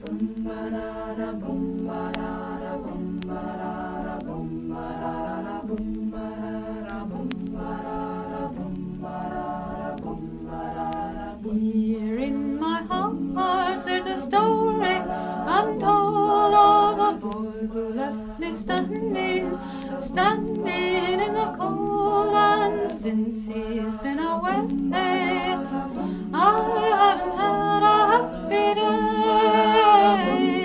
Boom ba da da boom ba da da boom ba da da boom ba da da boom ba da da boom ba da da boom ba da da boom ba da da. Here in my heart there's a story untold of a boy who left me standing in the cold, and since he's been away I haven't had a happy day.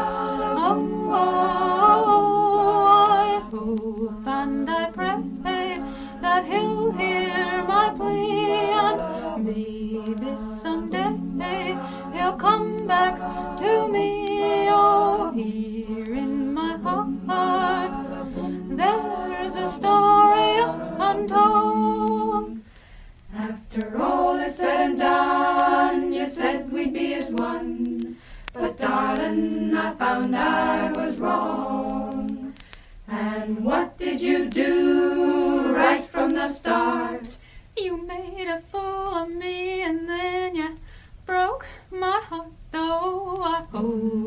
I hope and I pray that he'll hear my plea, and maybe someday he'll come back to me. Oh, here in my heart there's a story untold. After all is said and done, you said we'd be as one, but darling, I found I was wrong. And what did you do right from the start? You made a fool of me, and then you broke my heart. Oh, I hope